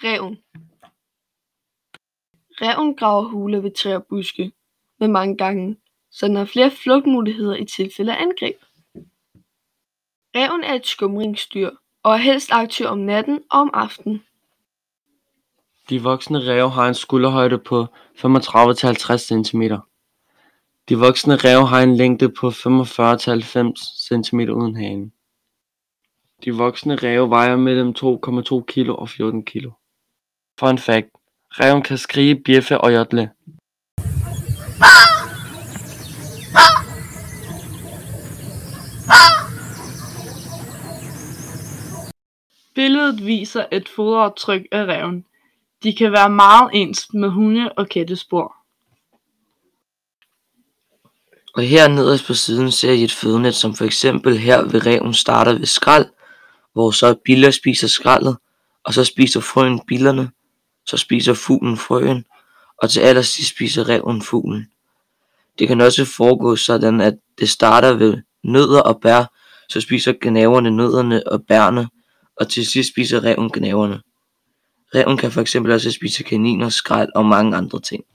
Ræven. Ræven graver huler ved træer og buske med mange gange, så den har flere flugtmuligheder i tilfælde af angreb. Ræven er et skumringsdyr og er helst aktiv om natten og om aftenen. De voksne ræve har en skulderhøjde på 35-50 cm. De voksne ræve har en længde på 45-90 cm uden hane. De voksne ræve vejer mellem 2,2 kg og 14 kg. Fun fact: ræven kan skrige, bjeffe og jodle. Billedet viser et fodaftryk af ræven. De kan være meget ens med hunde- og kattespor. Og her nederst på siden ser I et fødenet, som for eksempel her ved ræven starter ved skrald, hvor så biller spiser skraldet, og så spiser frøen billerne, så spiser fuglen frøen, og til allersidst spiser ræven fuglen. Det kan også foregå sådan, at det starter ved nødder og bær, så spiser gnaverne nødderne og bærne, og til sidst spiser ræven gnaverne. Ræven kan for eksempel også spise kaniner, skrald og mange andre ting.